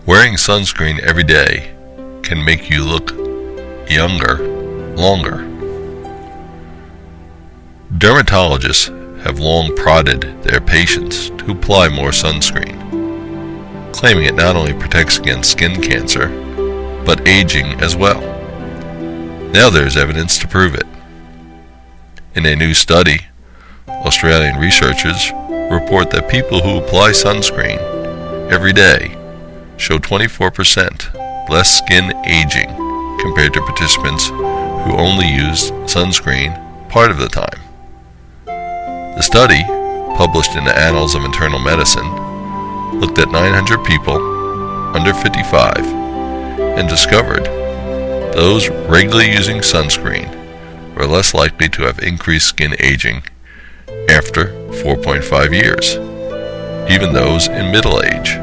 Wearing sunscreen every day can make you look younger longer. Dermatologists have long prodded their patients to apply more sunscreen, claiming it not only protects against skin cancer, but aging as well. Now there is evidence to prove it. In a new study, Australian researchers report that people who apply sunscreen every day show 24% less skin aging compared to participants who only used sunscreen part of the time. The study, published in the Annals of Internal Medicine, looked at 900 people under 55 and discovered those regularly using sunscreen were less likely to have increased skin aging after 4.5 years, even those in middle age.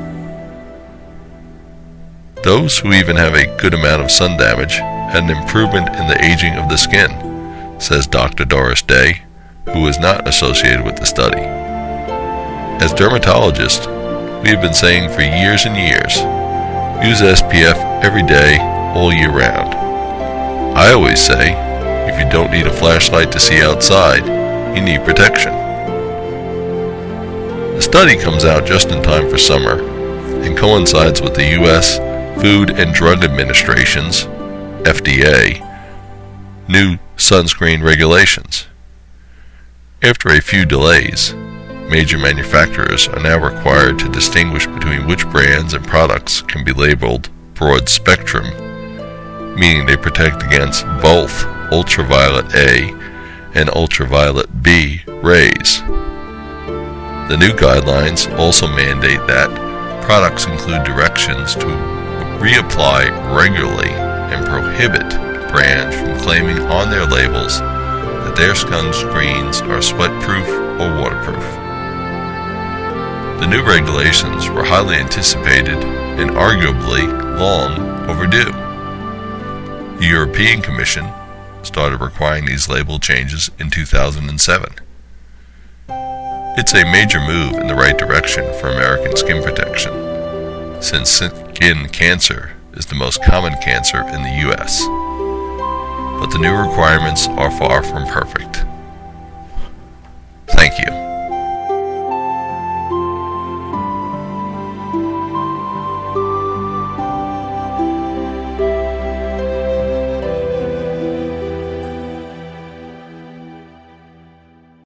Those who even have a good amount of sun damage had an improvement in the aging of the skin, says Dr. Doris Day, who was not associated with the study. As dermatologists, we have been saying for years and years, use SPF every day, all year round. I always say, if you don't need a flashlight to see outside, you need protection. The study comes out just in time for summer and coincides with the U.S. Food and Drug Administration's, FDA, new sunscreen regulations. After a few delays, major manufacturers are now required to distinguish between which brands and products can be labeled broad spectrum, meaning they protect against both ultraviolet A and ultraviolet B rays. The new guidelines also mandate that products include directions to reapply regularly and prohibit brands from claiming on their labels that their sunscreens are sweat-proof or waterproof. The new regulations were highly anticipated and arguably long overdue. The European Commission started requiring these label changes in 2007. It's a major move in the right direction for American skin protection, since skin cancer is the most common cancer in the U.S. But the new requirements are far from perfect.